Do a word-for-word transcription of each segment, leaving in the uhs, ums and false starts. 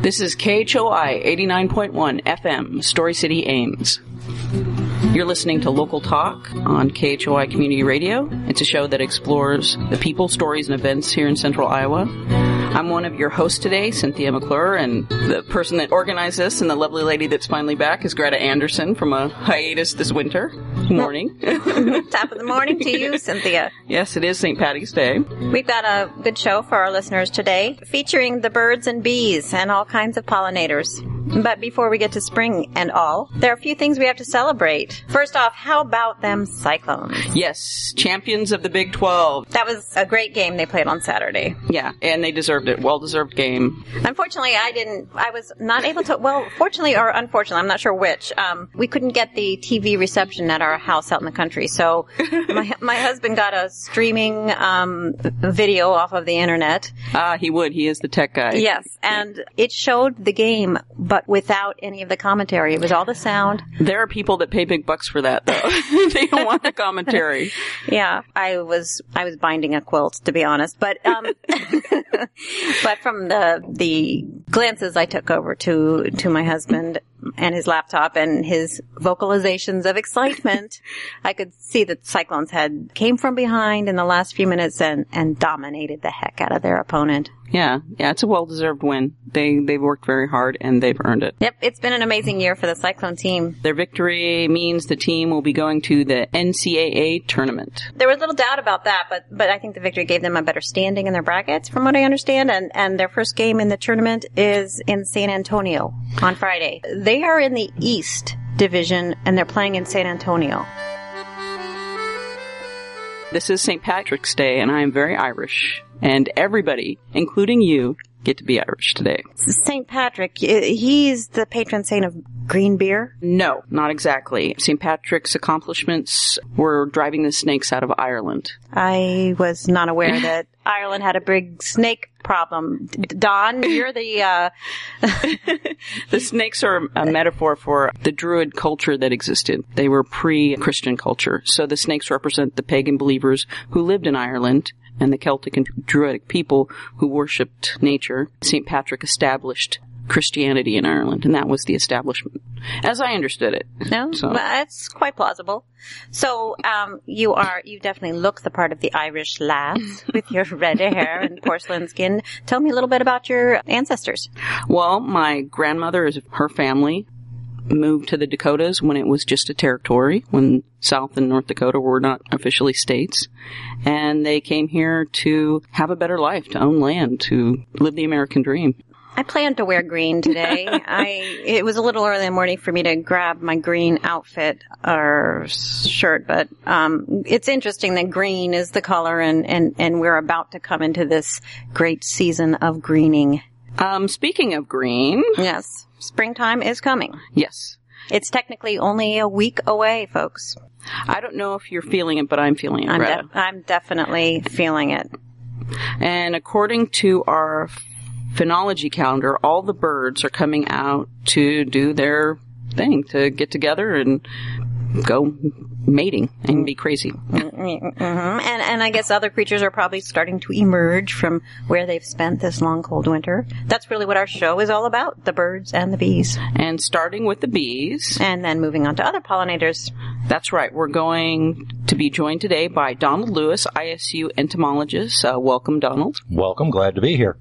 This is K H O I eighty-nine point one F M, Story City, Ames. You're listening to Local Talk on K H O I Community Radio. It's a show that explores the people, stories, and events here in Central Iowa. I'm one of your hosts today, Cynthia McClure, and the person that organized this and the lovely lady that's finally back is Greta Anderson from a hiatus this winter. Good morning. Top of the morning to you, Cynthia. Yes, it is Saint Patty's Day. We've got a good show for our listeners today, featuring the birds and bees and all kinds of pollinators. But before we get to spring and all, there are a few things we have to celebrate. First off, how about them Cyclones? Yes, champions of the Big twelve. That was a great game they played on Saturday. Yeah, and they deserved it. Well-deserved game. Unfortunately, I didn't, I was not able to, well, fortunately or unfortunately, I'm not sure which, um, we couldn't get the T V reception at our house out in the country. So my my husband got a streaming um, video off of the internet. Ah, he would. He is the tech guy. Yes, and it showed the game, but without any of the commentary. It was all the sound. There are people that pay big bucks for that, though. They don't want the commentary. Yeah, I was I was binding a quilt, to be honest, but um, but from the the glances I took over to to my husband and his laptop and his vocalizations of excitement, I could see that Cyclones had came from behind in the last few minutes and and dominated the heck out of their opponent. Yeah, yeah, it's a well-deserved win. They, they've worked very hard, and they've earned it. Yep, it's been an amazing year for the Cyclone team. Their victory means the team will be going to the N C A A tournament. There was little doubt about that, but, but I think the victory gave them a better standing in their brackets, from what I understand, and, and their first game in the tournament is in San Antonio on Friday. They are in the East Division, and they're playing in San Antonio. This is Saint Patrick's Day, and I am very Irish. And everybody, including you, get to be Irish today. Saint Patrick, he's the patron saint of green beer? No, not exactly. Saint Patrick's accomplishments were driving the snakes out of Ireland. I was not aware that Ireland had a big snake problem. Don, you're the... Uh... The snakes are a metaphor for the Druid culture that existed. They were pre-Christian culture. So the snakes represent the pagan believers who lived in Ireland and the Celtic and Druidic people who worshipped nature. Saint Patrick established Christianity in Ireland, and that was the establishment, as I understood it. No, so. Well, that's quite plausible. So, um, you are, you definitely look the part of the Irish lass with your red hair and porcelain skin. Tell me a little bit about your ancestors. Well, my grandmother is her family moved to the Dakotas when it was just a territory, when South and North Dakota were not officially states. And they came here to have a better life, to own land, to live the American dream. I planned to wear green today. I it was a little early in the morning for me to grab my green outfit or shirt, but um it's interesting that green is the color, and, and, and we're about to come into this great season of greening. Um, speaking of green... Yes, springtime is coming. Yes. It's technically only a week away, folks. I don't know if you're feeling it, but I'm feeling it, I'm, Greta. de- I'm definitely feeling it. And according to our phenology calendar, all the birds are coming out to do their thing, to get together and go mating and be crazy. Mm-hmm. And and I guess other creatures are probably starting to emerge from where they've spent this long, cold winter. That's really what our show is all about, the birds and the bees. And starting with the bees. And then moving on to other pollinators. That's right. We're going to be joined today by Donald Lewis, I S U entomologist. Uh, welcome, Donald. Welcome. Glad to be here.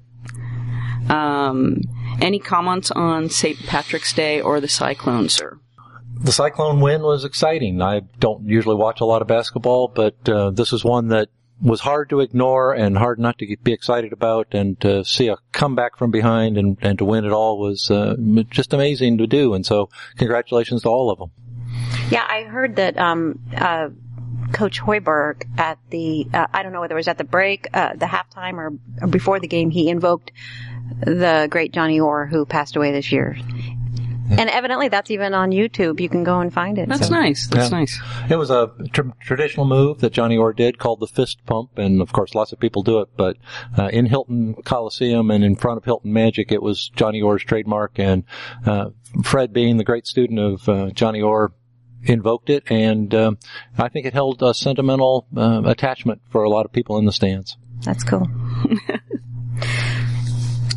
Um, any comments on Saint Patrick's Day or the Cyclone, sir? The Cyclone win was exciting. I don't usually watch a lot of basketball, but uh, this is one that was hard to ignore and hard not to be excited about, and to see a comeback from behind and, and to win it all was uh, just amazing to do. And so congratulations to all of them. Yeah, I heard that um, uh, Coach Hoiberg at the, uh, I don't know whether it was at the break, uh, the halftime, or, or before the game, he invoked the great Johnny Orr, who passed away this year. And evidently that's even on YouTube. You can go and find it. That's so. nice. That's yeah. nice. It was a tr- traditional move that Johnny Orr did called the fist pump, and of course lots of people do it, but uh, in Hilton Coliseum and in front of Hilton Magic, it was Johnny Orr's trademark, and uh, Fred, being the great student of uh, Johnny Orr, invoked it, and um, I think it held a sentimental uh, attachment for a lot of people in the stands. That's cool.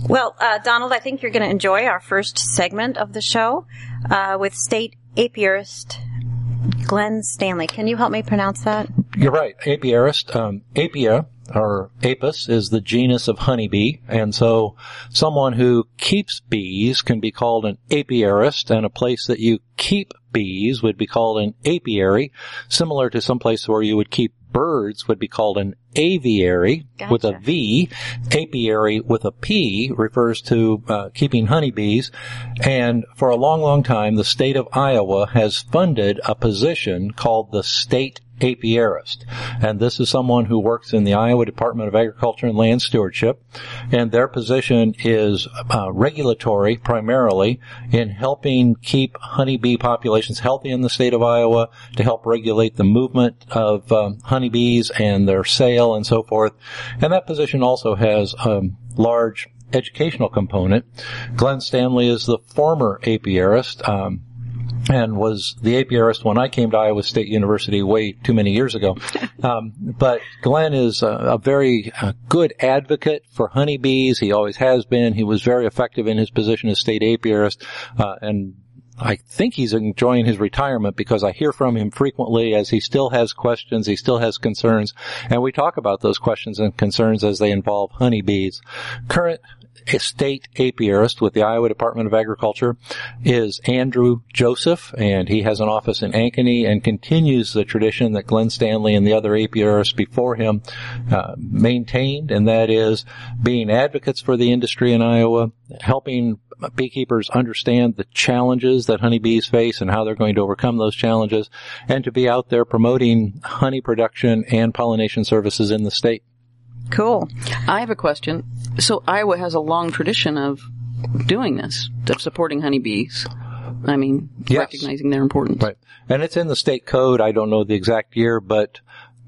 Well, uh, Donald, I think you're going to enjoy our first segment of the show uh, with state apiarist Glenn Stanley. Can you help me pronounce that? You're right. Apiarist. Um, apia, or apis, is the genus of honeybee. And so someone who keeps bees can be called an apiarist, and a place that you keep bees would be called an apiary, similar to some place where you would keep birds would be called an aviary. Gotcha. With a V. Apiary with a P refers to uh, keeping honeybees. And for a long, long time, the state of Iowa has funded a position called the state apiarist. And this is someone who works in the Iowa Department of Agriculture and Land Stewardship. And their position is uh, regulatory, primarily, in helping keep honeybee populations healthy in the state of Iowa, to help regulate the movement of um, honeybees and their sale and so forth. And that position also has a um, large educational component. Glenn Stanley is the former apiarist, um, and was the apiarist when I came to Iowa State University way too many years ago. Um, but Glenn is a, a very uh, good advocate for honeybees. He always has been. He was very effective in his position as state apiarist, uh, and I think he's enjoying his retirement because I hear from him frequently as he still has questions, he still has concerns, and we talk about those questions and concerns as they involve honeybees. Current state apiarist with the Iowa Department of Agriculture is Andrew Joseph, and he has an office in Ankeny and continues the tradition that Glenn Stanley and the other apiarists before him uh, maintained, and that is being advocates for the industry in Iowa, helping beekeepers understand the challenges that honeybees face and how they're going to overcome those challenges, and to be out there promoting honey production and pollination services in the state. Cool. I have a question. So Iowa has a long tradition of doing this, of supporting honeybees. I mean, yes. Recognizing their importance. Right. And it's in the state code. I don't know the exact year, but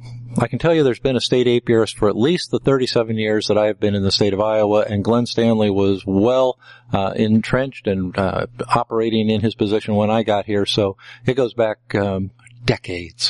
I can tell you there's been a state apiarist for at least the thirty-seven years that I have been in the state of Iowa, and Glenn Stanley was well uh, entrenched and uh, operating in his position when I got here, so it goes back um, decades.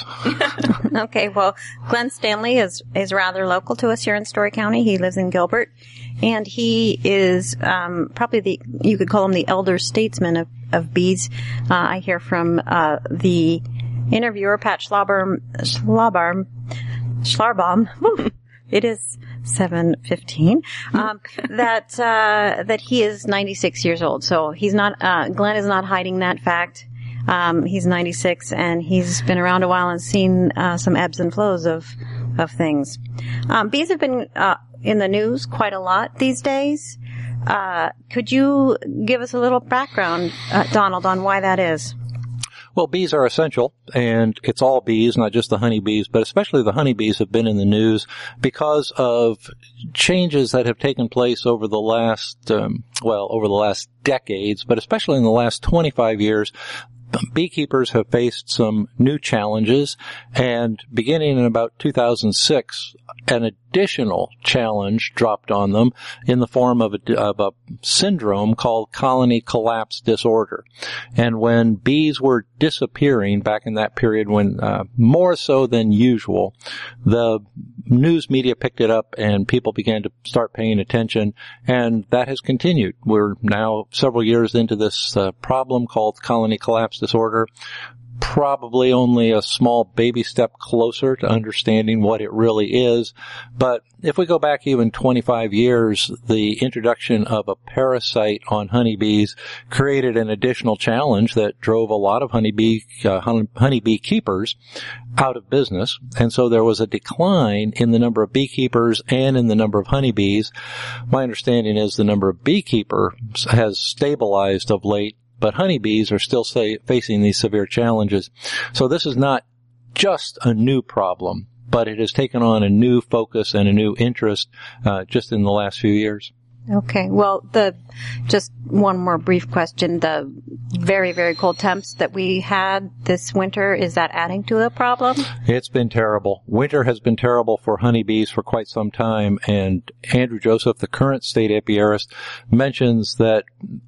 Okay, well, Glenn Stanley is, is rather local to us here in Story County. He lives in Gilbert, and he is um, probably the, you could call him the elder statesman of, of bees. Uh, I hear from uh, the interviewer, Pat Schlabarm, Schlabarm, Schlarbaum. Woo, it is seven fifteen. Um, that uh, that he is ninety-six years old. So he's not. Uh, Glenn is not hiding that fact. Um, he's ninety-six, and he's been around a while and seen uh, some ebbs and flows of of things. Um, bees have been uh, in the news quite a lot these days. Uh, could you give us a little background, uh, Donald, on why that is? Well, bees are essential, and it's all bees, not just the honeybees, but especially the honeybees have been in the news because of changes that have taken place over the last, um, well, over the last decades, but especially in the last twenty-five years. Beekeepers have faced some new challenges, and beginning in about two thousand six, an additional challenge dropped on them in the form of a, of a syndrome called colony collapse disorder. And when bees were disappearing back in that period, when uh, more so than usual, the news media picked it up and people began to start paying attention, and that has continued. We're now several years into this uh, problem called colony collapse disorder. Probably only a small baby step closer to understanding what it really is. But if we go back even twenty-five years, the introduction of a parasite on honeybees created an additional challenge that drove a lot of honeybee, uh, honeybee keepers out of business. And so there was a decline in the number of beekeepers and in the number of honeybees. My understanding is the number of beekeepers has stabilized of late, but honeybees are still say, facing these severe challenges. So this is not just a new problem, but it has taken on a new focus and a new interest uh, just in the last few years. Okay. Well, the just one more brief question. The very, very cold temps that we had this winter, is that adding to the problem? It's been terrible. Winter has been terrible for honeybees for quite some time, and Andrew Joseph, the current state apiarist, mentions that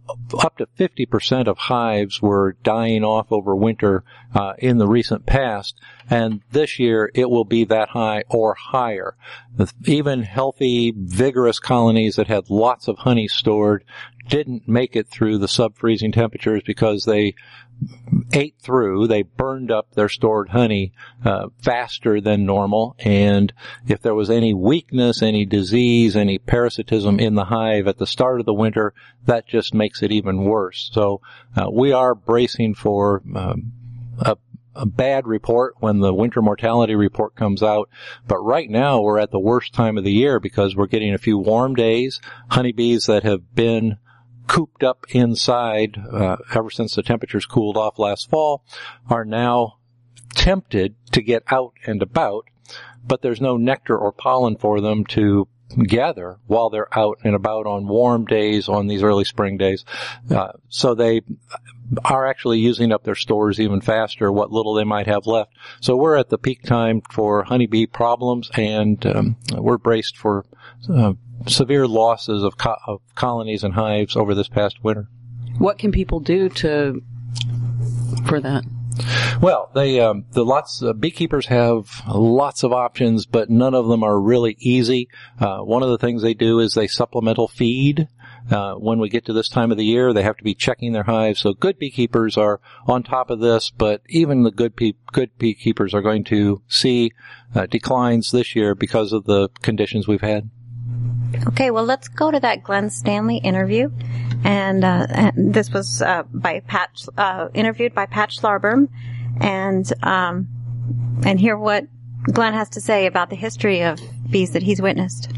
up to fifty percent of hives were dying off over winter uh, in the recent past, And this year, it will be that high or higher. Even healthy, vigorous colonies that had lots of honey stored didn't make it through the sub-freezing temperatures because they ate through, they burned up their stored honey uh, faster than normal, and if there was any weakness, any disease, any parasitism in the hive at the start of the winter, that just makes it even worse. So uh, we are bracing for um, a a bad report when the winter mortality report comes out. But right now we're at the worst time of the year because we're getting a few warm days. Honeybees that have been cooped up inside uh, ever since the temperatures cooled off last fall are now tempted to get out and about, but there's no nectar or pollen for them to gather while they're out and about on warm days, on these early spring days. Uh, so they are actually using up their stores even faster, what little they might have left. So we're at the peak time for honeybee problems, and um, we're braced for uh, severe losses of, co- of colonies and hives over this past winter. What can people do to for that? Well, they um, the lots uh, beekeepers have lots of options, but none of them are really easy. Uh, one of the things they do is they supplemental feed. Uh, when we get to this time of the year, they have to be checking their hives. So good beekeepers are on top of this, but even the good bee- good beekeepers are going to see uh, declines this year because of the conditions we've had. Okay, well, let's go to that Glenn Stanley interview. And, uh, and this was, uh, by Pat, uh, interviewed by Pat Schlarberm. And, um, and hear what Glenn has to say about the history of bees that he's witnessed.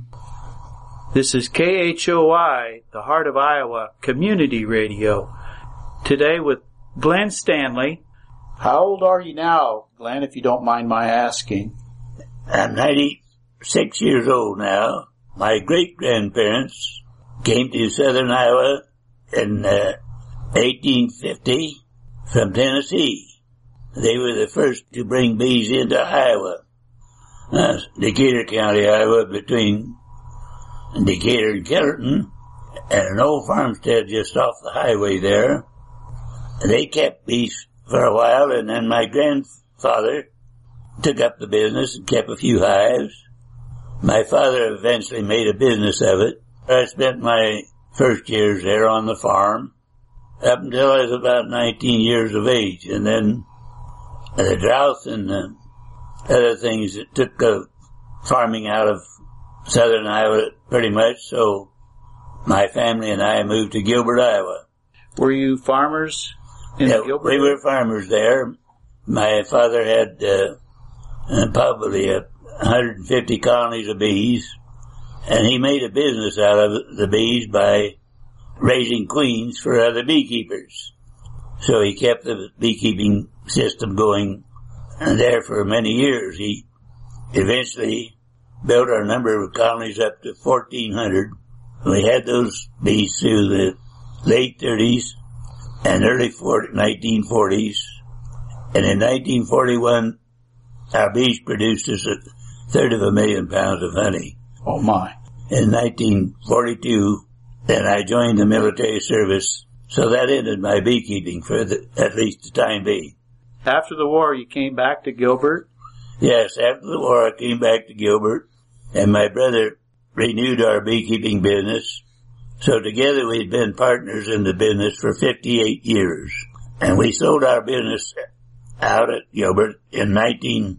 This is K H O I, the Heart of Iowa Community Radio. Today with Glenn Stanley. How old are you now, Glenn, if you don't mind my asking? I'm ninety-six years old now. My great-grandparents came to southern Iowa in uh, eighteen fifty from Tennessee. They were the first to bring bees into Iowa. Uh, Decatur County, Iowa, between Decatur and Kellerton, and an old farmstead just off the highway there. They kept bees for a while, and then my grandfather took up the business and kept a few hives. My father eventually made a business of it. I spent my first years there on the farm up until I was about nineteen years of age, and then the drought and the other things that took the farming out of southern Iowa pretty much, so my family and I moved to Gilbert, Iowa. Were you farmers in yeah, Gilbert? We were farmers there. My father had uh, uh, probably a one hundred fifty colonies of bees, and he made a business out of the bees by raising queens for other beekeepers. So he kept the beekeeping system going there for many years. He eventually built our number of colonies up to fourteen hundred. We had those bees through the late thirties and early nineteen forties. And in nineteen forty-one, our bees produced us a third of a million pounds of honey. Oh my. In nineteen forty-two, then I joined the military service, so that ended my beekeeping for the, at least the time being. After the war, you came back to Gilbert? Yes, after the war, I came back to Gilbert, and my brother renewed our beekeeping business. So together we'd been partners in the business for fifty-eight years. And we sold our business out at Gilbert in nineteen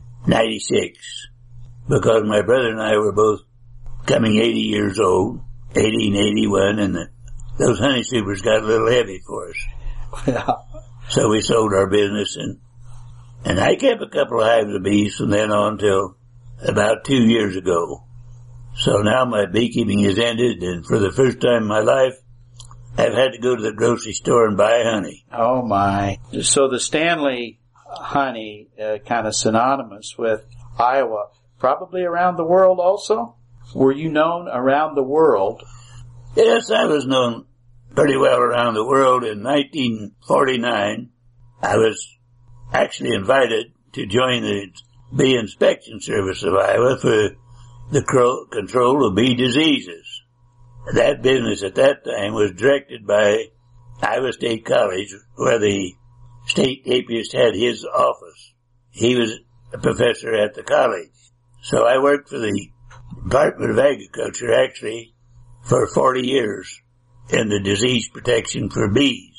ninety-six, because my brother and I were both coming eighty years old, eighty and eighty-one, and the, those honey supers got a little heavy for us. Yeah. So we sold our business, and and I kept a couple of hives of bees from then on till about two years ago. So now my beekeeping is ended, and for the first time in my life, I've had to go to the grocery store and buy honey. Oh my. So the Stanley honey, uh, kind of synonymous with Iowa, probably around the world also? Were you known around the world? Yes, I was known pretty well around the world. In nineteen forty-nine, I was actually invited to join the Bee Inspection Service of Iowa for the control of bee diseases. That business at that time was directed by Iowa State College, where the state apiarist had his office. he was a professor at the college. So I worked for the Department of Agriculture, actually, for forty years in the disease protection for bees.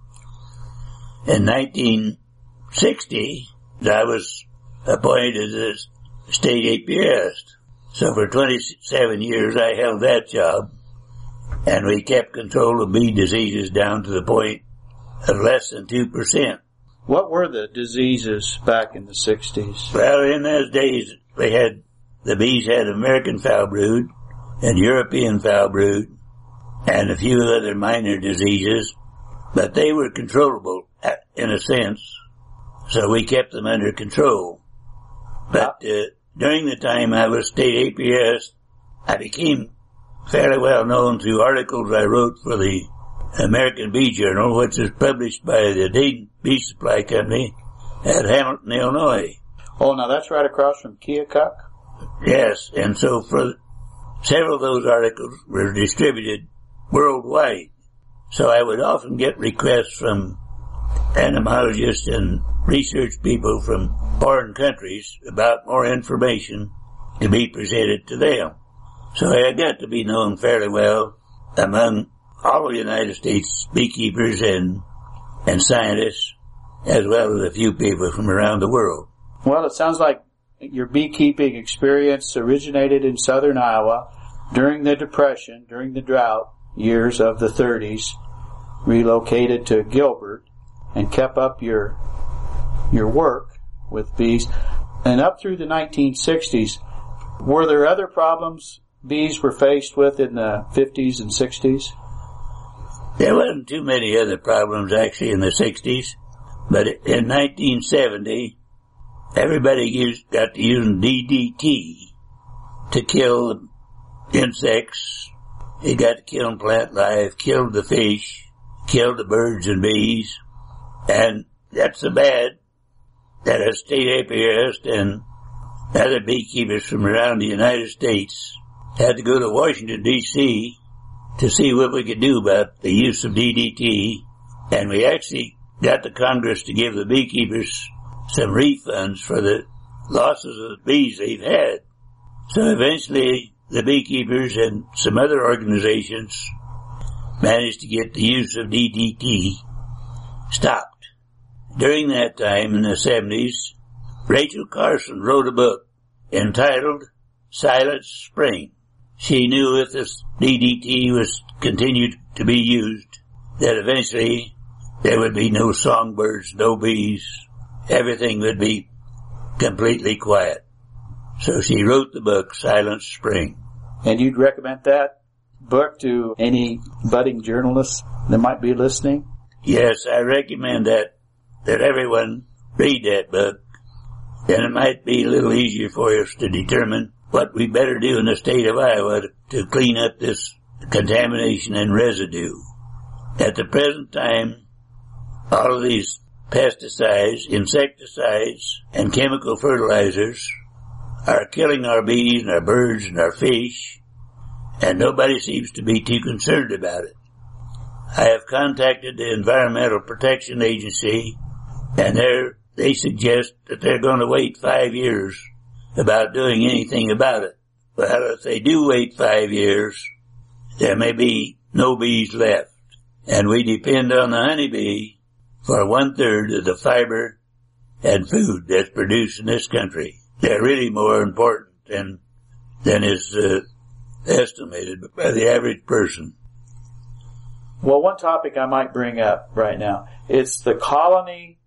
In nineteen sixty, I was appointed as state apiarist. So for twenty-seven years I held that job, and we kept control of bee diseases down to the point of less than two percent. What were the diseases back in the sixties? Well, in those days, they had, the bees had American foul brood and European foul brood and a few other minor diseases, but they were controllable in a sense, so we kept them under control. But uh, during the time I was state apiarist, I became fairly well known through articles I wrote for the American Bee Journal, which is published by the Dayton Bee Supply Company at Hamilton, Illinois. Oh, now that's right across from Keokuk? Yes, and so for several of those articles were distributed worldwide. So I would often get requests from entomologists and research people from foreign countries about more information to be presented to them. So I got to be known fairly well among all the United States beekeepers and and scientists, as well as a few people from around the world. Well, it sounds like your beekeeping experience originated in southern Iowa during the Depression, during the drought years of the thirties, relocated to Gilbert, and kept up your your work with bees. And up through the nineteen sixties, were there other problems bees were faced with in the fifties and sixties? There wasn't too many other problems actually in the sixties, but in nineteen seventy, everybody used, got to using D D T to kill insects. It got to kill plant life, killed the fish, killed the birds and bees, and that's so bad that a state apiarist and other beekeepers from around the United States had to go to Washington, D C to see what we could do about the use of D D T, and we actually got the Congress to give the beekeepers some refunds for the losses of the bees they've had. So eventually the beekeepers and some other organizations managed to get the use of D D T stopped. During that time in the seventies, Rachel Carson wrote a book entitled Silent Spring. She knew if this D D T was continued to be used, that eventually there would be no songbirds, no bees. Everything would be completely quiet. So she wrote the book, Silent Spring. And you'd recommend that book to any budding journalists that might be listening? Yes, I recommend that, that everyone read that book. Then it might be a little easier for us to determine what we better do in the state of Iowa to, to clean up this contamination and residue. At the present time, all of these pesticides, insecticides, and chemical fertilizers are killing our bees and our birds and our fish, and nobody seems to be too concerned about it. I have contacted the Environmental Protection Agency, and they're, they suggest that they're going to wait five years about doing anything about it. Well, if they do wait five years, there may be no bees left, and we depend on the honeybee for one-third of the fiber and food that's produced in this country. They're really more important than, than is uh, estimated by the average person. Well, one topic I might bring up right now, it's the colony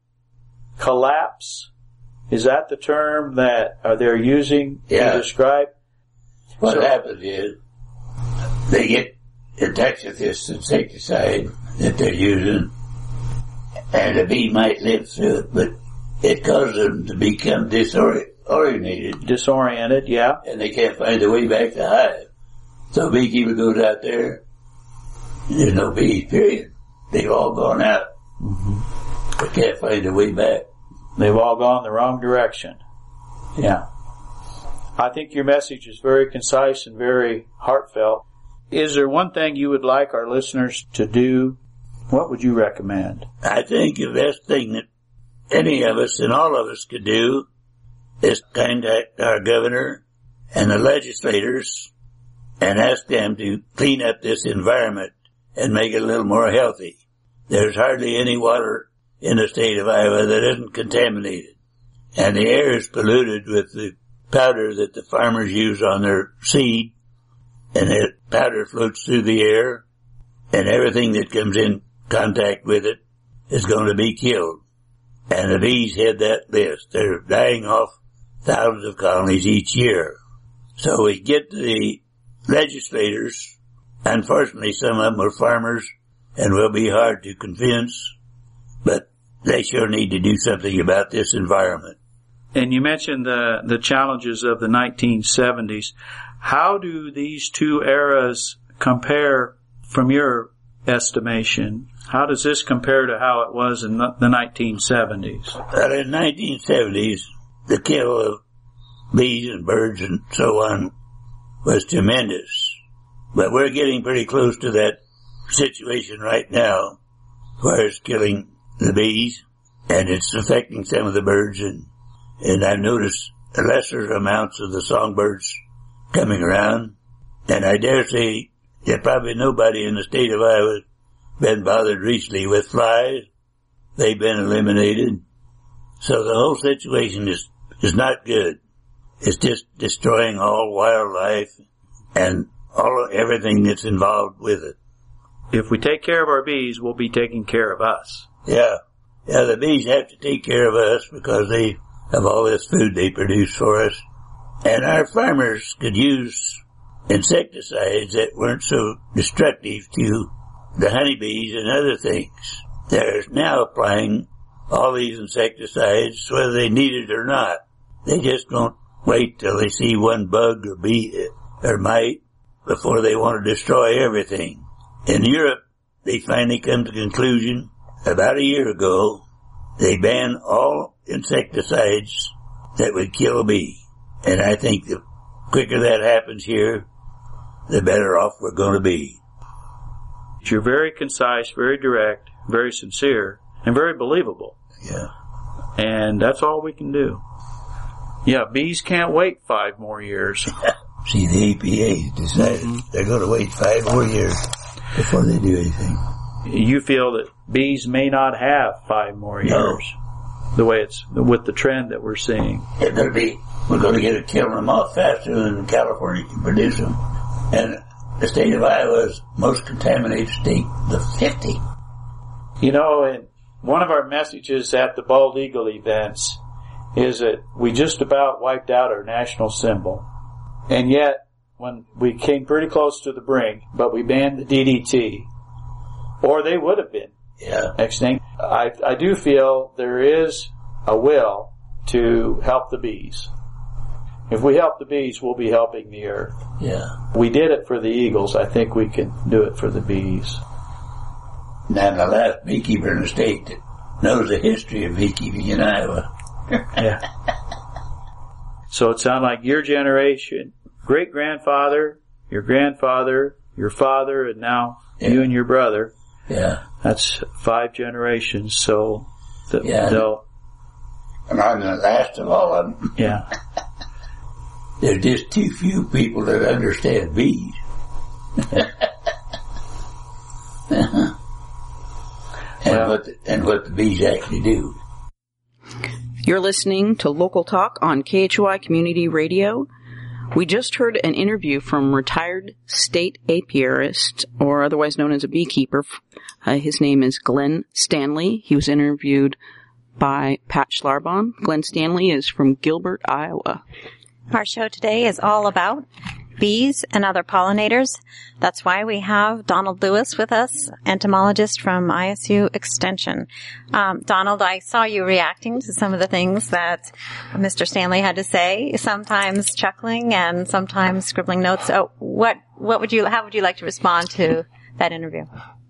collapse. Is that the term that uh, they're using yeah. to describe? What so, happens is they get in touch with this insecticide that they're using, and the bee might live through it, but it causes them to become disoriented. Disoriented, yeah. And they can't find their way back to the hive. So a beekeeper goes out there, and there's no bees, period. They've all gone out. Mm-hmm. They can't find their way back. They've all gone the wrong direction. Yeah. I think your message is very concise and very heartfelt. Is there one thing you would like our listeners to do? What would you recommend? I think the best thing that any of us and all of us could do is contact our governor and the legislators and ask them to clean up this environment and make it a little more healthy. There's hardly any water in the state of Iowa that isn't contaminated. And the air is polluted with the powder that the farmers use on their seed. And that powder floats through the air. And everything that comes in contact with it is going to be killed. And the bees head that list. They're dying off thousands of colonies each year. So we get the legislators. Unfortunately, some of them are farmers and will be hard to convince, but they sure need to do something about this environment. And you mentioned the, the challenges of the nineteen seventies. How do these two eras compare from your estimation? How does this compare to how it was in the nineteen seventies? Well, in the nineteen seventies, the kill of bees and birds and so on was tremendous. But we're getting pretty close to that situation right now, where it's killing the bees, and it's affecting some of the birds, and, and I've noticed lesser amounts of the songbirds coming around, and I dare say that probably nobody in the state of Iowa has been bothered recently with flies. They've been eliminated. So the whole situation is, is not good. It's just destroying all wildlife and all everything that's involved with it. If we take care of our bees, we'll be taking care of us. Yeah. Yeah, the bees have to take care of us because they have all this food they produce for us. And our farmers could use insecticides that weren't so destructive to the honeybees and other things. They're now applying all these insecticides whether they need it or not. They just don't wait till they see one bug or bee or mite before they want to destroy everything. In Europe, they finally come to the conclusion about a year ago, they banned all insecticides that would kill a bee. And I think the quicker that happens here, the better off we're going to be. You're very concise, very direct, very sincere, and very believable. Yeah. And that's all we can do. Yeah, bees can't wait five more years. See, the A P A decided mm-hmm. they're going to wait five more years before they do anything. You feel that bees may not have five more years, no. the way it's with the trend that we're seeing. It better be. We're going to get it killing them off faster than California can produce them. And the state of Iowa is most contaminated state, the fifty. You know, and one of our messages at the Bald Eagle events is that we just about wiped out our national symbol. And yet, when we came pretty close to the brink, but we banned the D D T, or they would have been yeah. extinct. I, I do feel there is a will to help the bees. If we help the bees, we'll be helping the earth. Yeah. We did it for the eagles. I think we can do it for the bees. Now, the last beekeeper in the state that knows the history of beekeeping in Iowa. Yeah. So it sounds like your generation, great-grandfather, your grandfather, your father, and now yeah. you and your brother. Yeah. That's five generations, so the, yeah. they'll... And I'm the last of all of them. Yeah. There's just too few people that understand bees. uh-huh. And, well, what the, and what the bees actually do. You're listening to Local Talk on K H O I Community Radio. We just heard an interview from retired state apiarist, or otherwise known as a beekeeper. Uh, his name is Glenn Stanley. He was interviewed by Pat Schlarbon. Glenn Stanley is from Gilbert, Iowa. Our show today is all about bees and other pollinators. That's why we have Donald Lewis with us, entomologist from I S U Extension. Um, Donald, I saw you reacting to some of the things that Mister Stanley had to say, sometimes chuckling and sometimes scribbling notes. So what, what would you, how would you like to respond to that interview?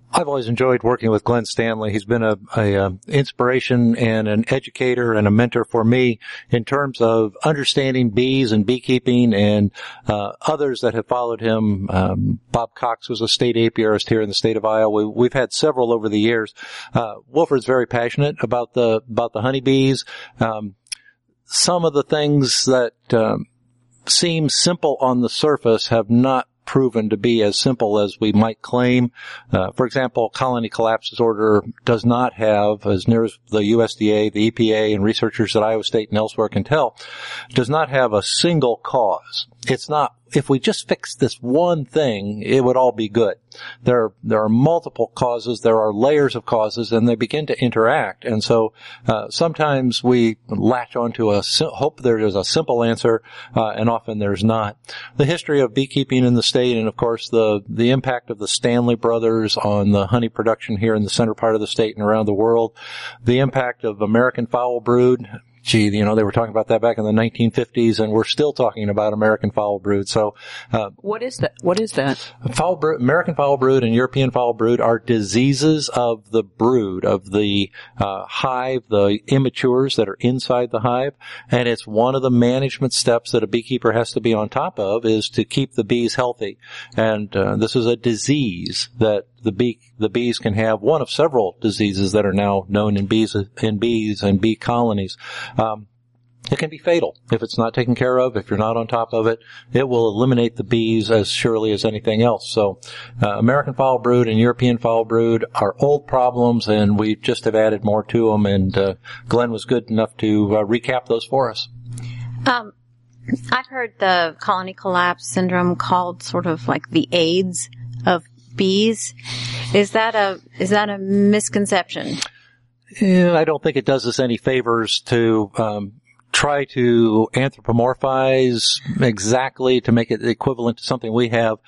I've always enjoyed working with Glenn Stanley. He's been a, a, a inspiration and an educator and a mentor for me in terms of understanding bees and beekeeping, and uh, others that have followed him. Um, Bob Cox was a state apiarist here in the state of Iowa. We, we've had several over the years. Uh, Wilfred's very passionate about the about the honeybees. Um, some of the things that um, seem simple on the surface have not proven to be as simple as we might claim. Uh, for example, colony collapse disorder does not have, as near as the U S D A, the E P A, and researchers at Iowa State and elsewhere can tell, does not have a single cause. It's not, if we just fix this one thing, it would all be good. There, there are multiple causes, there are layers of causes, and they begin to interact. And so, uh, sometimes we latch onto a, hope there is a simple answer, uh, and often there's not. The history of beekeeping in the state, and of course the, the impact of the Stanley brothers on the honey production here in the center part of the state and around the world, the impact of American foul brood. Gee, you know, they were talking about that back in the nineteen fifties, and we're still talking about American foul brood. So, uh, what is that? What is that? Foul brood, American foul brood and European foul brood are diseases of the brood, of the uh, hive, the immatures that are inside the hive, and it's one of the management steps that a beekeeper has to be on top of, is to keep the bees healthy. And uh, this is a disease that the bee, the bees can have, one of several diseases that are now known in bees, in bees and bee colonies. Um, it can be fatal if it's not taken care of. If you're not on top of it, it will eliminate the bees as surely as anything else. So, uh, American foul brood and European foul brood are old problems, and we just have added more to them. And uh, Glenn was good enough to uh, recap those for us. Um, I've heard the colony collapse syndrome called sort of like the AIDS of bees. Is that a is that a misconception? Yeah, I don't think it does us any favors to um, try to anthropomorphize exactly to make it equivalent to something we have.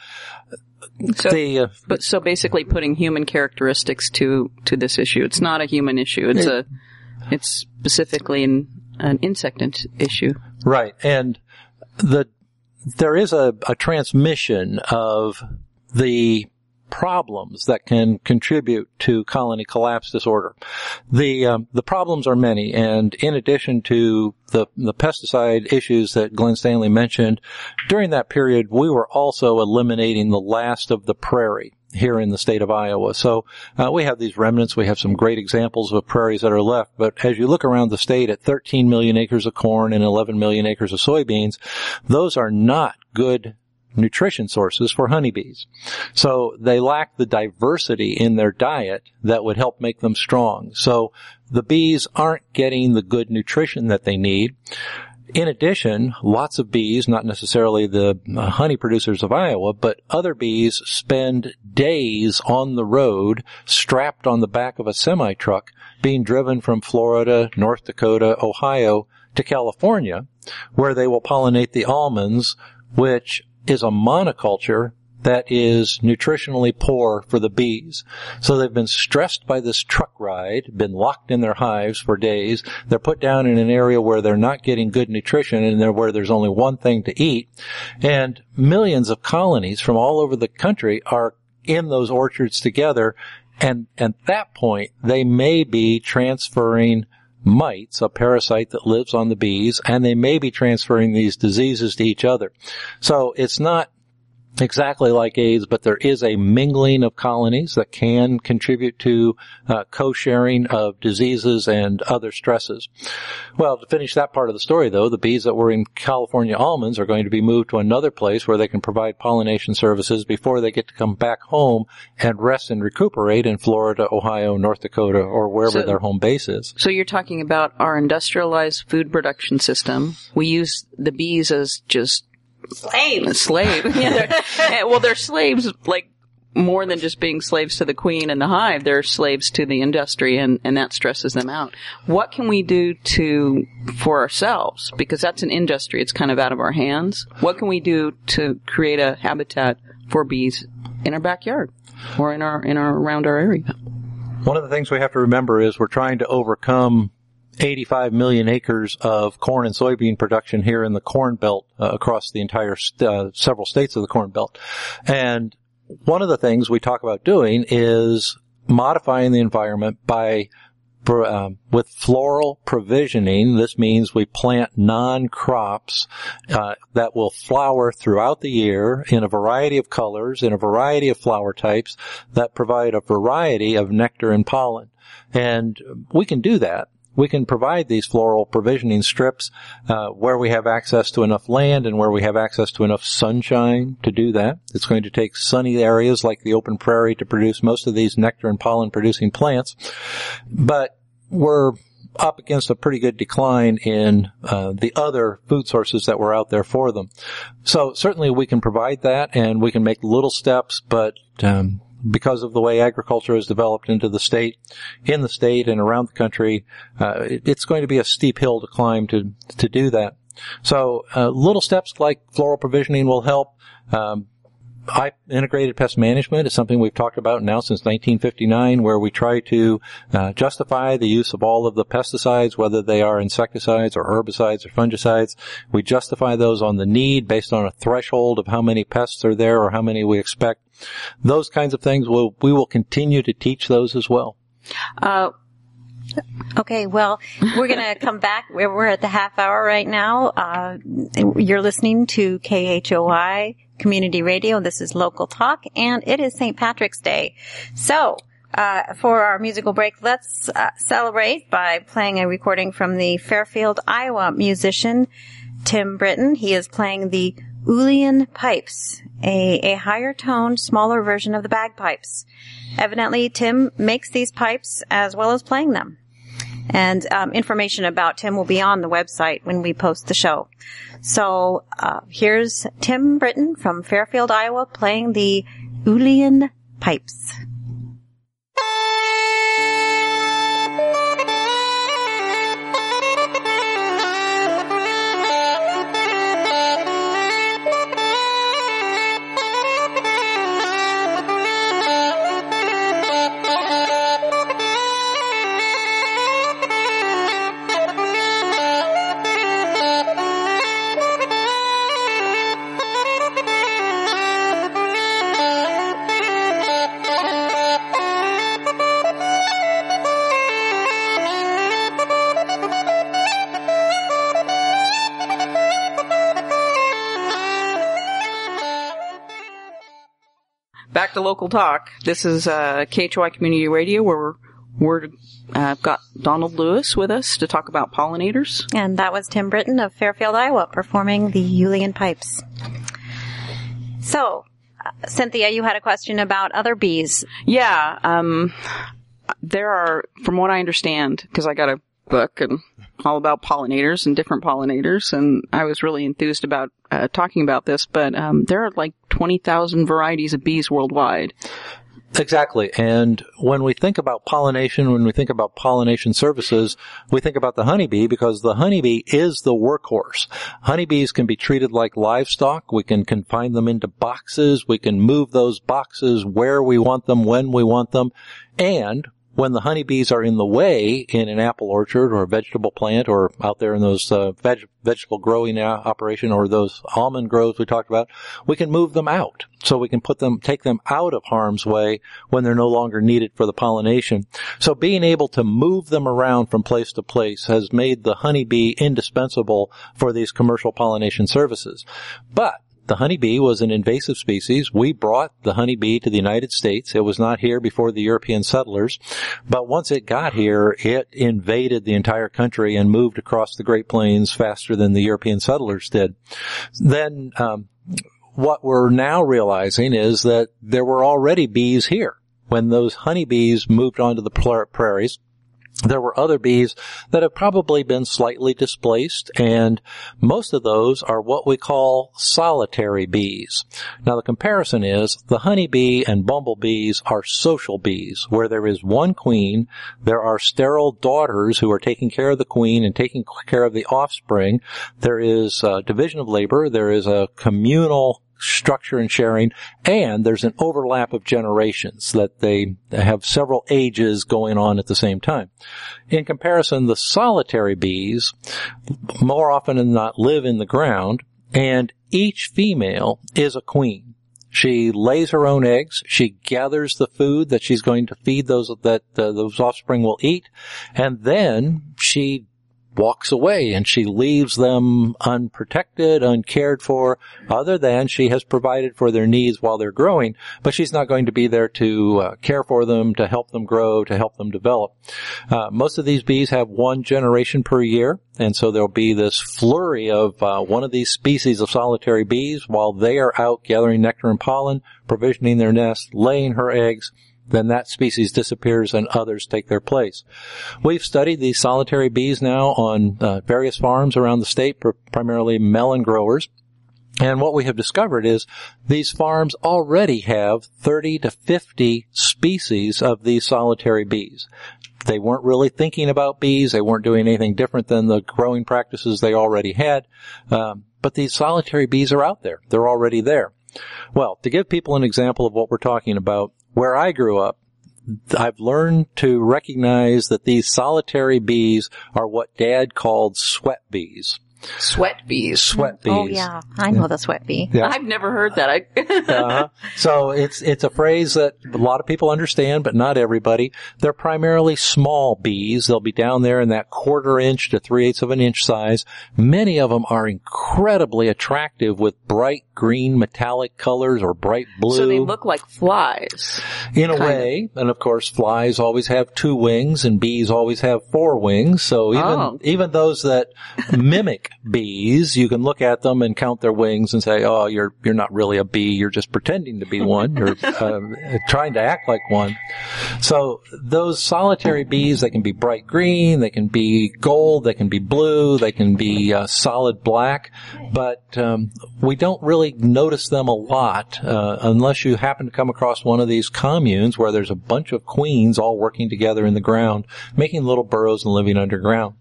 So, the, uh, but so basically, putting human characteristics to to this issue. It's not a human issue. It's a it's specifically an, an insect issue. Right, and the there is a, a transmission of the problems that can contribute to colony collapse disorder. The um, the problems are many, and in addition to the the pesticide issues that Glenn Stanley mentioned, during that period we were also eliminating the last of the prairie here in the state of Iowa. So uh, we have these remnants. We have some great examples of prairies that are left. But as you look around the state at thirteen million acres of corn and eleven million acres of soybeans, those are not good nutrition sources for honeybees. So they lack the diversity in their diet that would help make them strong. So the bees aren't getting the good nutrition that they need. In addition, lots of bees, not necessarily the honey producers of Iowa, but other bees spend days on the road strapped on the back of a semi-truck being driven from Florida, North Dakota, Ohio to California, where they will pollinate the almonds, which is a monoculture that is nutritionally poor for the bees. So they've been stressed by this truck ride, been locked in their hives for days. They're put down in an area where they're not getting good nutrition and where there's only one thing to eat. And millions of colonies from all over the country are in those orchards together. And at that point, they may be transferring mites, a parasite that lives on the bees, and they may be transferring these diseases to each other. So it's not exactly like AIDS, but there is a mingling of colonies that can contribute to uh, co-sharing of diseases and other stresses. Well, to finish that part of the story, though, the bees that were in California almonds are going to be moved to another place where they can provide pollination services before they get to come back home and rest and recuperate in Florida, Ohio, North Dakota, or wherever So- their home base is. So you're talking about our industrialized food production system. We use the bees as just Slaves. slave. Yeah, they're, well, they're slaves, like, more than just being slaves to the queen and the hive. They're slaves to the industry, and, and that stresses them out. What can we do to, for ourselves? Because that's an industry. It's kind of out of our hands. What can we do to create a habitat for bees in our backyard or in our, in our, around our area? One of the things we have to remember is we're trying to overcome eighty-five million acres of corn and soybean production here in the Corn Belt uh, across the entire st- uh, several states of the Corn Belt. And one of the things we talk about doing is modifying the environment by Um, with floral provisioning. This means we plant non-crops uh, that will flower throughout the year in a variety of colors, in a variety of flower types that provide a variety of nectar and pollen. And we can do that. We can provide these floral provisioning strips uh, where we have access to enough land and where we have access to enough sunshine to do that. It's going to take sunny areas like the open prairie to produce most of these nectar and pollen producing plants. But we're up against a pretty good decline in uh, the other food sources that were out there for them. So certainly we can provide that, and we can make little steps, but um, because of the way agriculture has developed into the state, in the state and around the country, uh, it, it's going to be a steep hill to climb to to do that. So uh, little steps like floral provisioning will help. Um, I, integrated pest management is something we've talked about now since nineteen fifty-nine, where we try to uh, justify the use of all of the pesticides, whether they are insecticides or herbicides or fungicides. We justify those on the need based on a threshold of how many pests are there or how many we expect. Those kinds of things, we'll, we will continue to teach those as well. Uh, Okay, well, we're going to come back. We're, we're at the half hour right now. Uh, you're listening to K H O I Community Radio. This is Local Talk, and it is Saint Patrick's Day. So, uh, for our musical break, let's uh, celebrate by playing a recording from the Fairfield, Iowa musician, Tim Britton. He is playing the Uilleann pipes, a, a higher toned, smaller version of the bagpipes. Evidently, Tim makes these pipes as well as playing them. And um, information about Tim will be on the website when we post the show. So uh, here's Tim Britton from Fairfield, Iowa, playing the Uilleann pipes. Back to Local Talk. This is uh, K H O I Community Radio, where we're, we're uh, got Donald Lewis with us to talk about pollinators. And that was Tim Britton of Fairfield, Iowa, performing the Uilleann pipes. So, uh, Cynthia, you had a question about other bees. Yeah, um, there are, from what I understand, because I got a book and all about pollinators and different pollinators, and I was really enthused about uh, talking about this, but um, there are like twenty thousand varieties of bees worldwide. Exactly. And when we think about pollination, when we think about pollination services, we think about the honeybee because the honeybee is the workhorse. Honeybees can be treated like livestock. We can confine them into boxes. We can move those boxes where we want them, when we want them. And when the honeybees are in the way in an apple orchard or a vegetable plant or out there in those uh, veg- vegetable growing operation or those almond groves we talked about, we can move them out. So we can put them, take them out of harm's way when they're no longer needed for the pollination. So being able to move them around from place to place has made the honeybee indispensable for these commercial pollination services. But the honeybee was an invasive species. We brought the honeybee to the United States. It was not here before the European settlers. But once it got here, it invaded the entire country and moved across the Great Plains faster than the European settlers did. Then, um, what we're now realizing is that there were already bees here. When those honeybees moved onto the prairies, there were other bees that have probably been slightly displaced, and most of those are what we call solitary bees. Now, the comparison is the honeybee and bumblebees are social bees, where there is one queen, there are sterile daughters who are taking care of the queen and taking care of the offspring. There is a division of labor, there is a communal structure and sharing, and there's an overlap of generations that they have several ages going on at the same time. In comparison, the solitary bees more often than not live in the ground, and each female is a queen. She lays her own eggs. She gathers the food that she's going to feed those that uh, those offspring will eat, and then she walks away and she leaves them unprotected, uncared for, other than she has provided for their needs while they're growing, but she's not going to be there to uh, care for them, to help them grow, to help them develop. Uh, most of these bees have one generation per year, and so there'll be this flurry of uh, one of these species of solitary bees while they are out gathering nectar and pollen, provisioning their nest, laying her eggs. Then that species disappears and others take their place. We've studied these solitary bees now on uh, various farms around the state, pr- primarily melon growers. And what we have discovered is these farms already have thirty to fifty species of these solitary bees. They weren't really thinking about bees. They weren't doing anything different than the growing practices they already had. Um, but these solitary bees are out there. They're already there. Well, to give people an example of what we're talking about, where I grew up, I've learned to recognize that these solitary bees are what Dad called sweat bees. Sweat bees. Sweat bees. Oh, yeah. I know the sweat bee. Yeah. I've never heard that. I uh-huh. So it's it's a phrase that a lot of people understand, but not everybody. They're primarily small bees. They'll be down there in that quarter inch to three-eighths of an inch size. Many of them are incredibly attractive with bright green metallic colors or bright blue. So they look like flies. In a way. And of course, flies always have two wings and bees always have four wings. So even Oh. even those that mimic bees, you can look at them and count their wings and say, oh, you're you're not really a bee, you're just pretending to be one, you're uh, trying to act like one. So those solitary bees, they can be bright green, they can be gold, they can be blue, they can be uh, solid black, but um, we don't really notice them a lot uh, unless you happen to come across one of these communes where there's a bunch of queens all working together in the ground, making little burrows and living underground.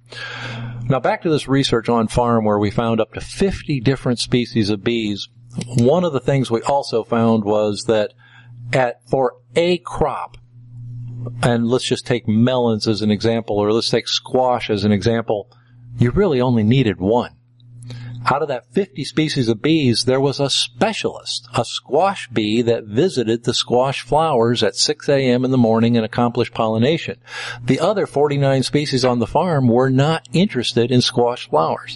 Now back to this research on farm where we found up to fifty different species of bees. One of the things we also found was that at for a crop, and let's just take melons as an example, or let's take squash as an example, you really only needed one. Out of that fifty species of bees, there was a specialist, a squash bee that visited the squash flowers at six a.m. in the morning and accomplished pollination. The other forty-nine species on the farm were not interested in squash flowers.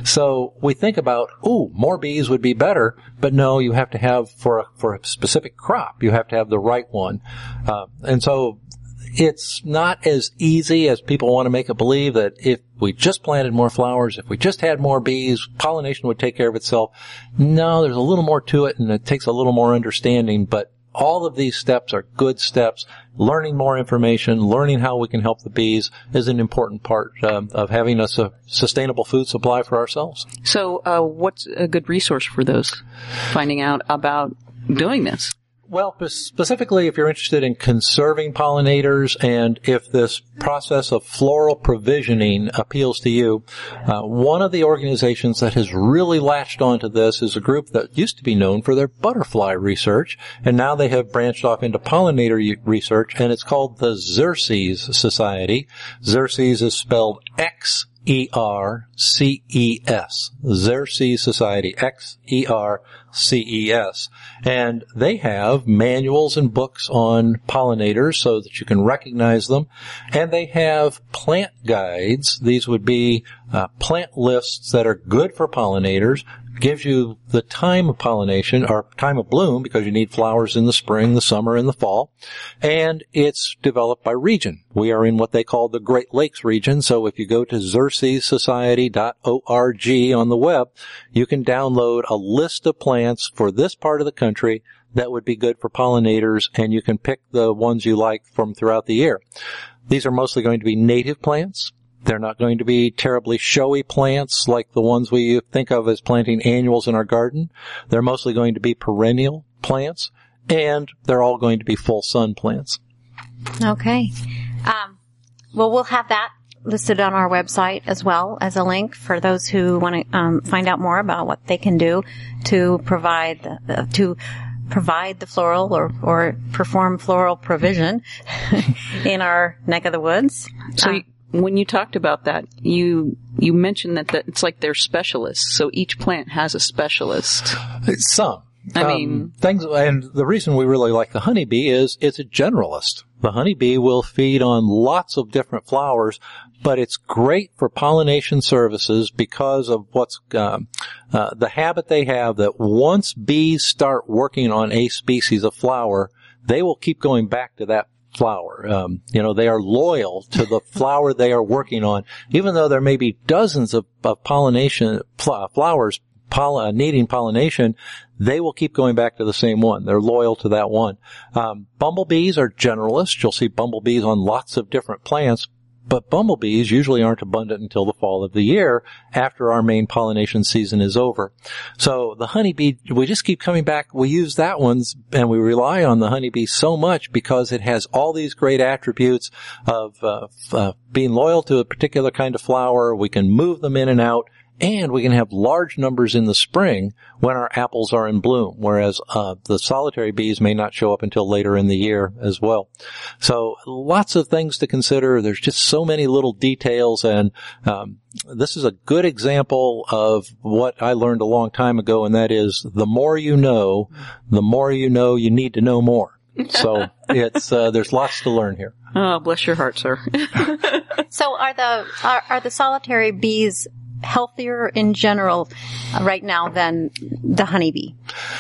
So we think about, ooh, more bees would be better, but no, you have to have, for a, for a specific crop, you have to have the right one. Uh, and so it's not as easy as people want to make it believe that if we just planted more flowers, if we just had more bees, pollination would take care of itself. No, there's a little more to it, and it takes a little more understanding, but all of these steps are good steps. Learning more information, learning how we can help the bees is an important part um, of having us a sustainable food supply for ourselves. So uh, what's a good resource for those finding out about doing this? Well, specifically if you're interested in conserving pollinators and if this process of floral provisioning appeals to you, uh, one of the organizations that has really latched onto this is a group that used to be known for their butterfly research, and now they have branched off into pollinator research, and it's called the Xerces Society. Xerces is spelled X E R C E S. Xerces Society, X E R C E S. And they have manuals and books on pollinators so that you can recognize them. And they have plant guides. These would be uh, plant lists that are good for pollinators. Gives you the time of pollination, or time of bloom, because you need flowers in the spring, the summer, and the fall. And it's developed by region. We are in what they call the Great Lakes region, so if you go to xerces society dot org on the web, you can download a list of plants for this part of the country that would be good for pollinators, and you can pick the ones you like from throughout the year. These are mostly going to be native plants. They're not going to be terribly showy plants like the ones we think of as planting annuals in our garden. They're mostly going to be perennial plants, and they're all going to be full sun plants. Okay. Um, well, we'll have that listed on our website as well as a link for those who want to um, find out more about what they can do to provide the, to provide the floral or, or perform floral provision in our neck of the woods. So um, you, when you talked about that, you you mentioned that, that it's like they're specialists. So each plant has a specialist. Some. I um, mean, things, and the reason we really like the honeybee is it's a generalist. The honeybee will feed on lots of different flowers, but it's great for pollination services because of what's um, uh, the habit they have that once bees start working on a species of flower, they will keep going back to that flower. Um, you know, they are loyal to the flower they are working on, even though there may be dozens of, of pollination pl- flowers poll- uh, needing pollination. They will keep going back to the same one. They're loyal to that one. Um, bumblebees are generalists. You'll see bumblebees on lots of different plants, but bumblebees usually aren't abundant until the fall of the year after our main pollination season is over. So the honeybee, we just keep coming back. We use that one, and we rely on the honeybee so much because it has all these great attributes of uh, uh, being loyal to a particular kind of flower. We can move them in and out. And we can have large numbers in the spring when our apples are in bloom, whereas uh, the solitary bees may not show up until later in the year as well. So lots of things to consider. There's just so many little details, and um, this is a good example of what I learned a long time ago, and that is the more you know, the more you know you need to know more. So it's uh, there's lots to learn here. Oh, bless your heart, sir. So are the are, are the solitary bees healthier in general right now than the honeybee?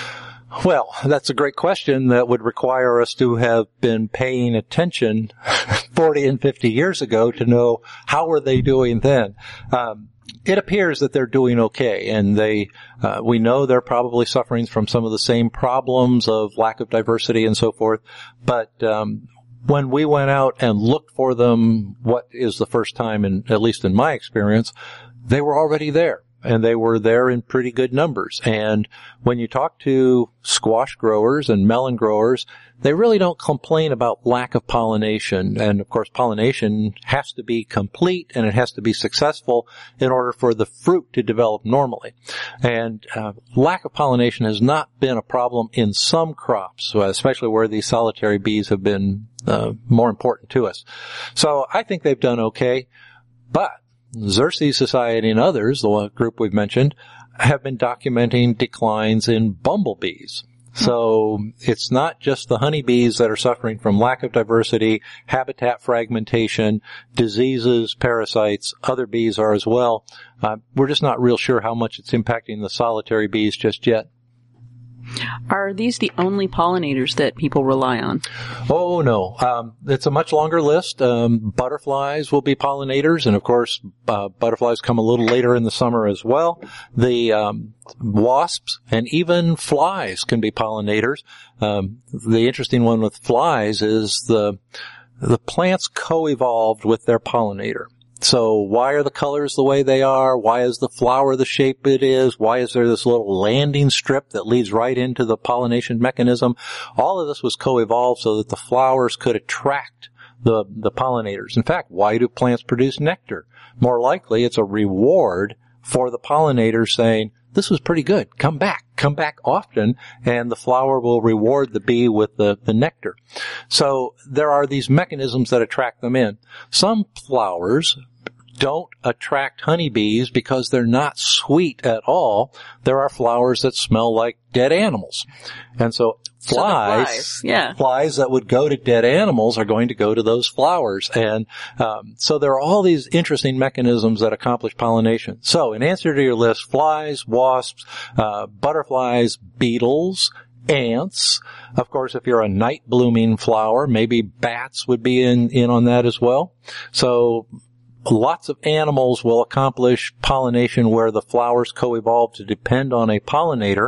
Well, that's a great question that would require us to have been paying attention forty and fifty years ago to know how were they doing then. Um, it appears that they're doing okay, and they uh, we know they're probably suffering from some of the same problems of lack of diversity and so forth, but um when we went out and looked for them, what is the first time, in, at least in my experience, they were already there, and they were there in pretty good numbers. And when you talk to squash growers and melon growers, they really don't complain about lack of pollination. And of course, pollination has to be complete and it has to be successful in order for the fruit to develop normally. And uh, lack of pollination has not been a problem in some crops, especially where these solitary bees have been uh, more important to us. So I think they've done okay, but Xerces Society and others, the group we've mentioned, have been documenting declines in bumblebees. So it's not just the honeybees that are suffering from lack of diversity, habitat fragmentation, diseases, parasites. Other bees are as well. Uh, we're just not real sure how much it's impacting the solitary bees just yet. Are these the only pollinators that people rely on? Oh, no. Um, it's a much longer list. Um, butterflies will be pollinators, and of course, uh, butterflies come a little later in the summer as well. The um, wasps and even flies can be pollinators. Um, the interesting one with flies is the the plants co-evolved with their pollinator. So why are the colors the way they are? Why is the flower the shape it is? Why is there this little landing strip that leads right into the pollination mechanism? All of this was co-evolved so that the flowers could attract the, the pollinators. In fact, why do plants produce nectar? More likely, it's a reward for the pollinators saying, this was pretty good. Come back. Come back often, and the flower will reward the bee with the, the nectar. So there are these mechanisms that attract them in. Some flowers don't attract honeybees because they're not sweet at all. There are flowers that smell like dead animals. And so flies, so flies, yeah. flies that would go to dead animals are going to go to those flowers. And um, so there are all these interesting mechanisms that accomplish pollination. So in answer to your list, flies, wasps, uh, butterflies, beetles, ants. Of course, if you're a night blooming flower, maybe bats would be in, in on that as well. So lots of animals will accomplish pollination where the flowers co-evolve to depend on a pollinator,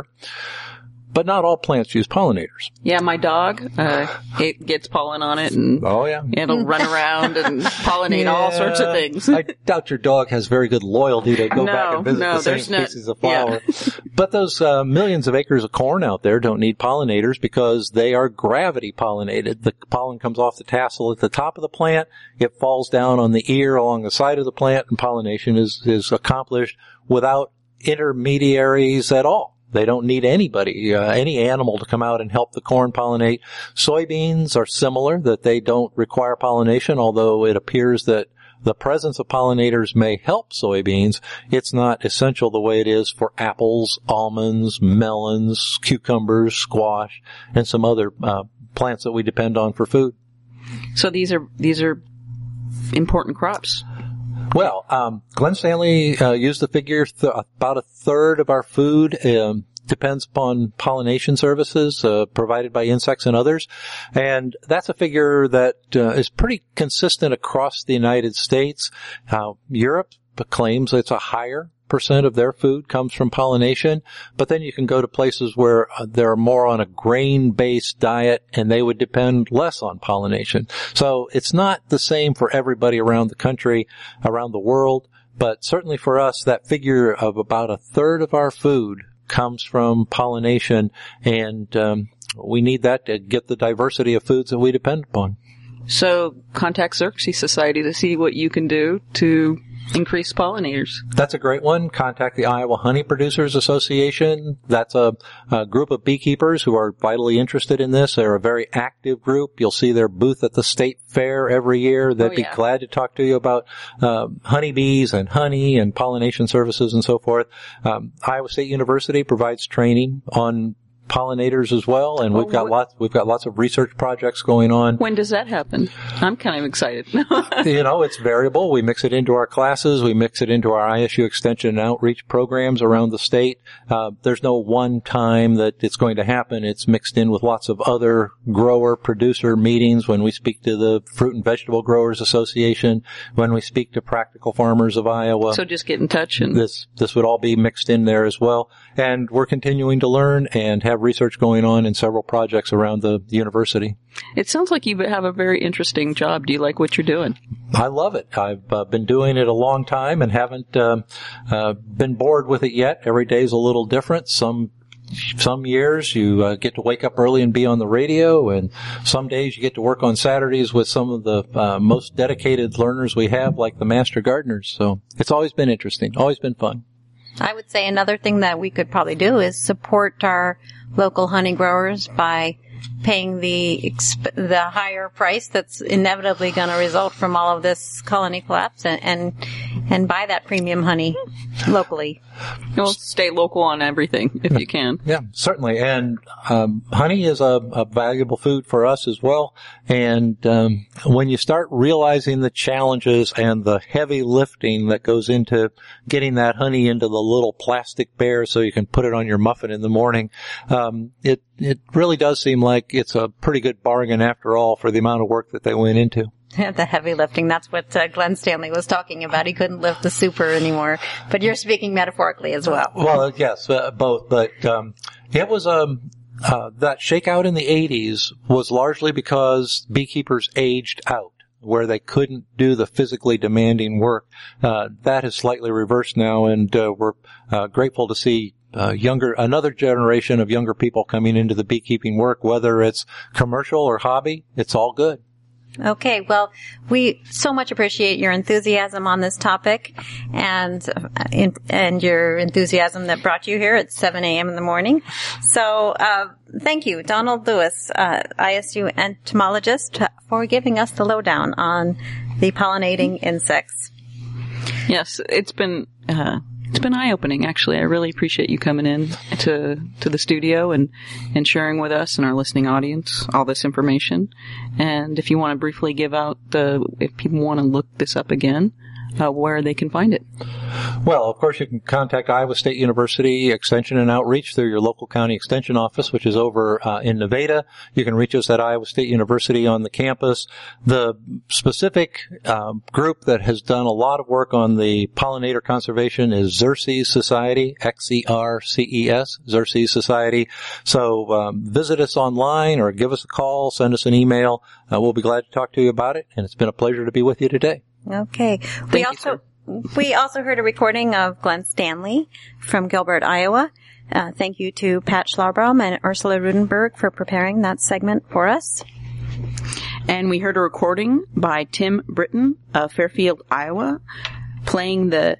but not all plants use pollinators. Yeah, my dog, uh, it gets pollen on it, and oh yeah, it'll run around and pollinate yeah. all sorts of things. I doubt your dog has very good loyalty to go no, back and visit no, the same there's no, species of flower. Yeah. But those uh, millions of acres of corn out there don't need pollinators because they are gravity pollinated. The pollen comes off the tassel at the top of the plant, it falls down on the ear along the side of the plant, and pollination is, is accomplished without intermediaries at all. They don't need anybody, uh, any animal to come out and help the corn pollinate. Soybeans are similar, that they don't require pollination, although it appears that the presence of pollinators may help soybeans, it's not essential the way it is for apples, almonds, melons, cucumbers, squash, and some other uh, plants that we depend on for food. So these are these are important crops. Well, um, Glenn Stanley uh, used the figure th- about a third of our food um, depends upon pollination services uh, provided by insects and others, and that's a figure that uh, is pretty consistent across the United States. Uh, Europe claims it's a higher percent of their food comes from pollination, but then you can go to places where uh, they're more on a grain-based diet and they would depend less on pollination. So it's not the same for everybody around the country, around the world, but certainly for us, that figure of about a third of our food comes from pollination, and um, we need that to get the diversity of foods that we depend upon. So contact Xerxes Society to see what you can do to increase pollinators. That's a great one. Contact the Iowa Honey Producers Association. That's a, a group of beekeepers who are vitally interested in this. They're a very active group. You'll see their booth at the state fair every year. They'd oh, be yeah. glad to talk to you about uh, honeybees and honey and pollination services and so forth. Um, Iowa State University provides training on pollinators as well, and we've oh, got what? lots we've got lots of research projects going on. When does that happen? I'm kind of excited. You know, it's variable. We mix it into our classes. We mix it into our I S U extension and outreach programs around the state. Uh, there's no one time that it's going to happen. It's mixed in with lots of other grower producer meetings when we speak to the Fruit and Vegetable Growers Association, when we speak to Practical Farmers of Iowa. So just get in touch, and this this would all be mixed in there as well. And we're continuing to learn and have research going on in several projects around the university. It sounds like you have a very interesting job. Do you like what you're doing? I love it. I've uh, been doing it a long time and haven't uh, uh, been bored with it yet. Every day is a little different. Some some years you uh, get to wake up early and be on the radio, and some days you get to work on Saturdays with some of the uh, most dedicated learners we have, like the Master Gardeners. So it's always been interesting, always been fun. I would say another thing that we could probably do is support our local honey growers by paying the exp- the higher price that's inevitably going to result from all of this colony collapse, and, and and buy that premium honey locally. Well, stay local on everything if you can. Yeah, certainly. And um, honey is a, a valuable food for us as well. And um, when you start realizing the challenges and the heavy lifting that goes into getting that honey into the little plastic bear so you can put it on your muffin in the morning, um, it it really does seem like it's a pretty good bargain after all for the amount of work that they went into. The heavy lifting, that's what uh, Glenn Stanley was talking about. He couldn't lift the super anymore. But you're speaking metaphorically as well. Well, yes, uh, both. But um, it was um, uh, that shakeout in the eighties was largely because beekeepers aged out, where they couldn't do the physically demanding work. Uh, that has slightly reversed now, and uh, we're uh, grateful to see Uh, younger, another generation of younger people coming into the beekeeping work, whether it's commercial or hobby, it's all good. Okay, well, we so much appreciate your enthusiasm on this topic, and uh, and your enthusiasm that brought you here at seven a.m. in the morning. So, uh, thank you, Donald Lewis, uh, I S U entomologist, for giving us the lowdown on the pollinating insects. Yes, it's been uh, it's been eye-opening. Actually, I really appreciate you coming in to to the studio and and sharing with us and our listening audience all this information. And if you want to briefly give out the, if people want to look this up again, uh, where they can find it. Well, of course, you can contact Iowa State University Extension and Outreach through your local county extension office, which is over uh, in Nevada. You can reach us at Iowa State University on the campus. The specific um, group that has done a lot of work on the pollinator conservation is Xerces Society, X E R C E S, Xerces Society. So um, visit us online or give us a call, send us an email. Uh, we'll be glad to talk to you about it, and it's been a pleasure to be with you today. Okay. Thank we you, also sir. we also heard a recording of Glenn Stanley from Gilbert, Iowa. Uh, thank you to Pat Schlaubaum and Ursula Rudenberg for preparing that segment for us. And we heard a recording by Tim Britton of Fairfield, Iowa, playing the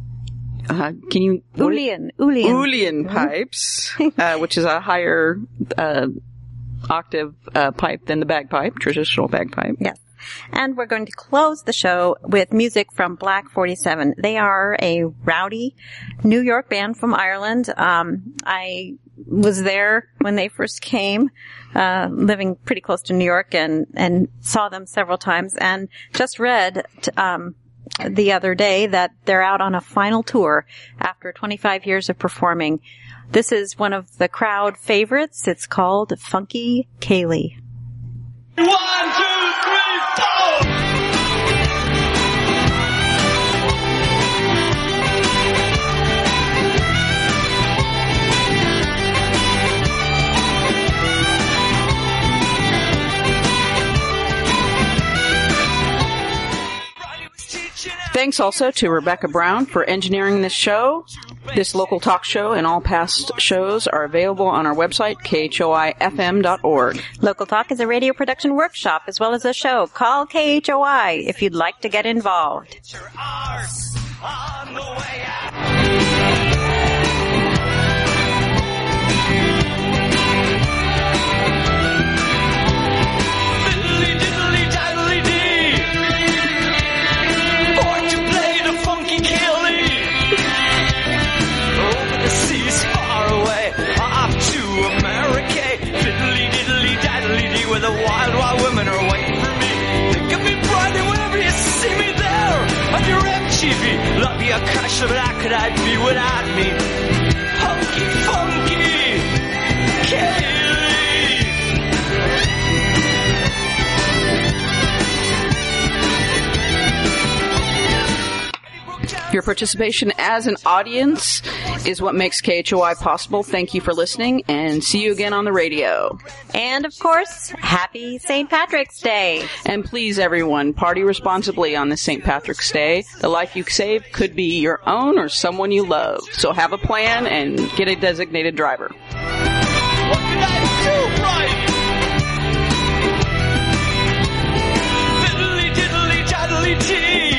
uh, can you Uilleann, Uilleann. Uilleann pipes, uh, which is a higher uh, octave uh, pipe than the bagpipe, traditional bagpipe. Yes. And we're going to close the show with music from Black forty-seven. They are a rowdy New York band from Ireland. Um, I was there when they first came, uh, living pretty close to New York, and, and saw them several times, and just read, t- um, the other day that they're out on a final tour after twenty-five years of performing. This is one of the crowd favorites. It's called Funky Kaylee. One, two, three, four! Thanks also to Rebecca Brown for engineering this show. This local talk show and all past shows are available on our website, K H O I F M dot org. Local Talk is a radio production workshop as well as a show. Call K H O I if you'd like to get involved. Where the wild, wild women are waiting for me. Think of me brightly whenever you see me there. On your M T V, love you, gosh, but how could I be without me? Hunky, funky, Kaylee. Your participation as an audience is what makes K H O I possible. Thank you for listening, and see you again on the radio. And, of course, happy Saint Patrick's Day. And please, everyone, party responsibly on this Saint Patrick's Day. The life you save could be your own or someone you love. So have a plan and get a designated driver. What did I do right? Diddly, diddly, daddly, dee.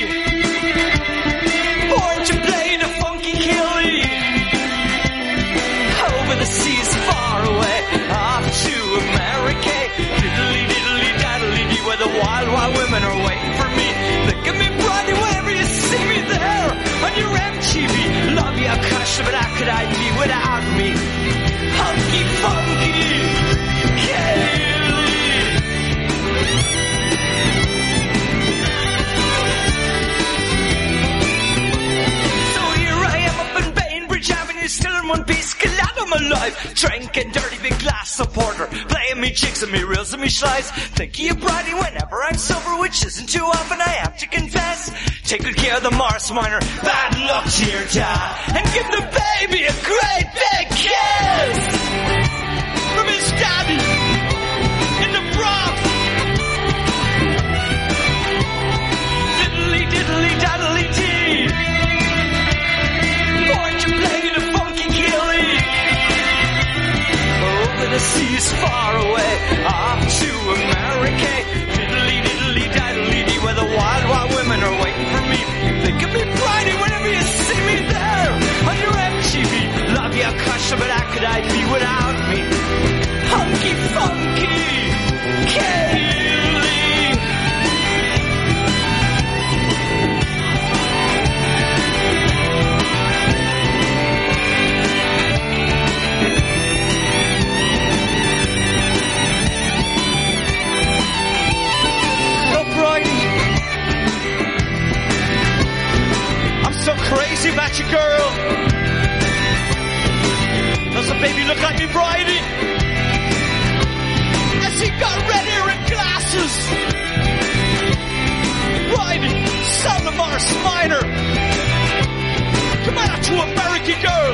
Born to play the funky Kaylee. Over the seas far away, off to America. Diddly, diddly, daddly, dee, where the wild, wild women are waiting for me. Think of me brightly whenever you see me there. On your M T V, love you, gosh, but how could I be without me? Funky, funky, Kaylee. So here I am up in Bainbridge Avenue, still in one piece, glad I'm alive. Drinking dirty big glass of porter, playing me jigs and me reels and me slides. Thinking of Bridie whenever I'm sober, which isn't too often, I have to confess. Take good care of the Morris Minor, bad luck to your dad, and give the baby a great big kiss. From his daddy in the Bronx. Diddly, diddly, daddly, dee. Born to play the funky Kaylee. Over the seas far away, off to America. Diddly, diddly, daddly, dee, where the wild, wild women are waiting for me. Think of me Friday whenever you see me there. On your M T V, love you, gosh, but how could I be without me? Funky, funky, Kaylee. Oh, Bridie, I'm so crazy about you, girl. Does the baby look like me, Bridie? He got red hair and glasses. Bridie, son of Morris Minor. Come on out to America, girl.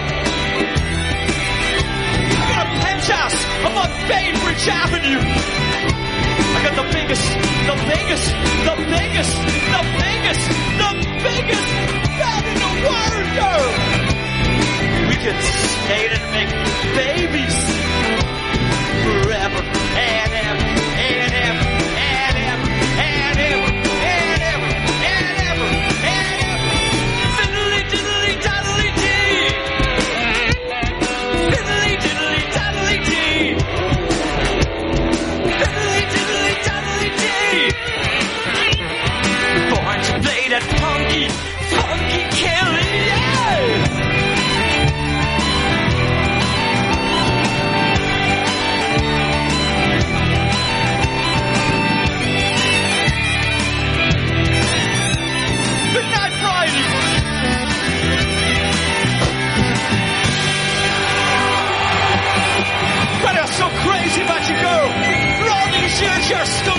I got a penthouse up on Bainbridge Avenue. I got the biggest, the biggest, the biggest, the biggest, the biggest bed in the world, girl. We can stay and make babies forever and ever and ever and ever and ever and ever and ever and ever. Fiddly diddly daddly dee. Fiddly diddly daddly dee. Fiddly diddly daddly dee. just a